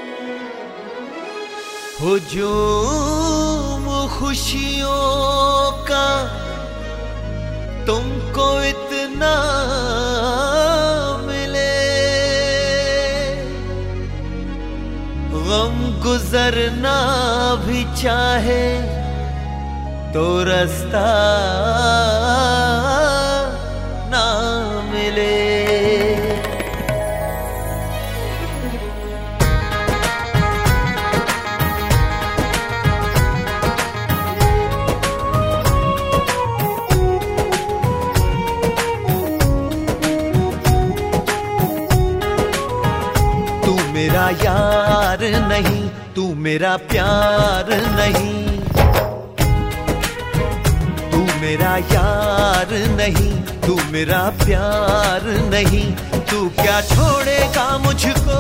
हुजूम खुशियों का तुमको इतना मिले, गम गुजरना भी चाहे तो रास्ता ना मिले। मेरा यार नहीं, तू मेरा प्यार नहीं, तू मेरा यार नहीं, तू मेरा प्यार नहीं। तू क्या छोड़ेगा मुझको,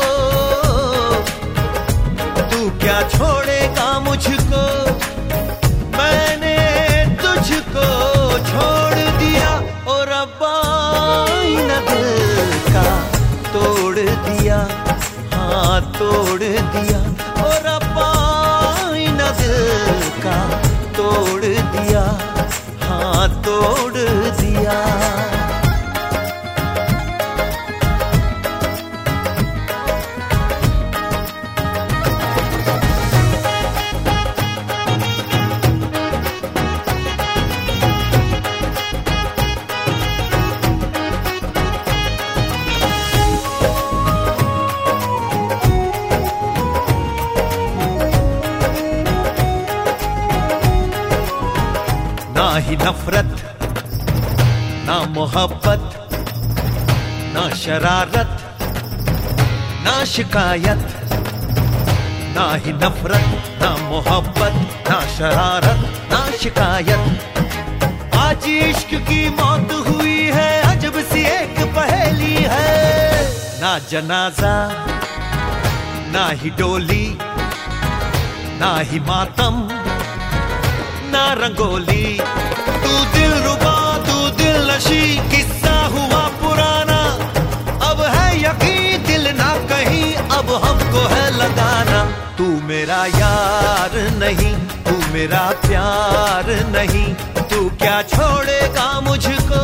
तू क्या छोड़ेगा मुझको, मैंने तुझको छोड़ दिया। और रब्बा न दिल का तोड़ दिया, हाँ तोड़ दिया। और रब्बा न दिल का तोड़ दिया, हाँ तोड़ दिया। ना ही नफरत, ना मोहब्बत, ना शरारत, ना शिकायत। ना ही नफरत, ना मोहब्बत, ना शरारत, ना शिकायत। आज इश्क की मौत हुई है, अजब सी एक पहेली है। ना जनाजा, ना ही डोली, ना ही मातम, ना रंगोली। तू दिल रुबा, तू दिल नशी, किस्सा हुआ पुराना। अब है यकीन दिल ना कहीं, अब हमको है लगाना। तू मेरा यार नहीं, तू मेरा प्यार नहीं। तू क्या छोड़ेगा मुझको,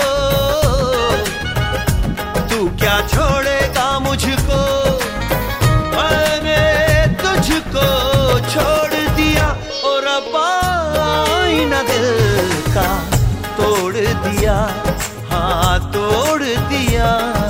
तू क्या छोड़ेगा मुझको, मैंने तुझको छोड़ दिया। और रब्बा न दिल का तोड़ दिया, हाँ तोड़ दिया।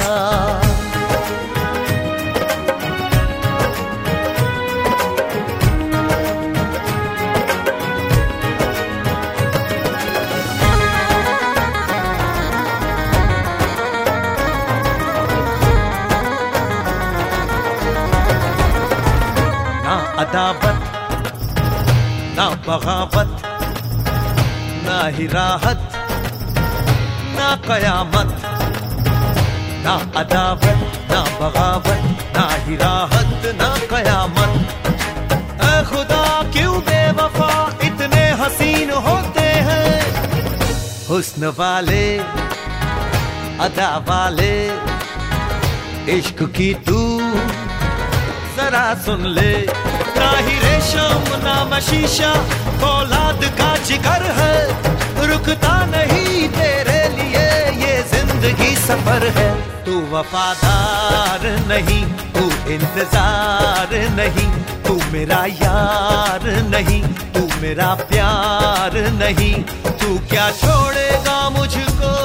ना अदावत, ना बगावत, ना ही राहत, ना कयामत। ना अदावत, ना बगावत, ना ही राहत, ना कयामत। ऐ खुदा क्यों बेवफा इतने हसीन होते हैं, हुस्न वाले, अदा वाले। इश्क की तू जरा सुन ले, ना ही रेशम ना मशीशा, फौलाद का जिगर है। रुकता नहीं तेरे लिए ये जिंदगी सफर है। तू वफादार नहीं, तू इंतजार नहीं, तू मेरा यार नहीं, तू मेरा प्यार नहीं। तू क्या छोड़ेगा मुझको,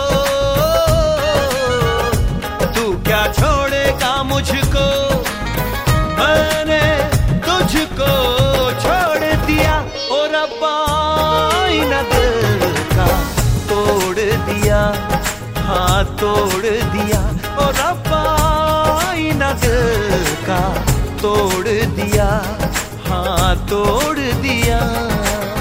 तू क्या छोड़ेगा मुझको, मैंने तुझको छोड़ दिया। और रब्बा न दिल का तोड़ दिया, हाँ तोड़ दिया। और रब्बा न दिल का तोड़ दिया, हाँ तोड़ दिया।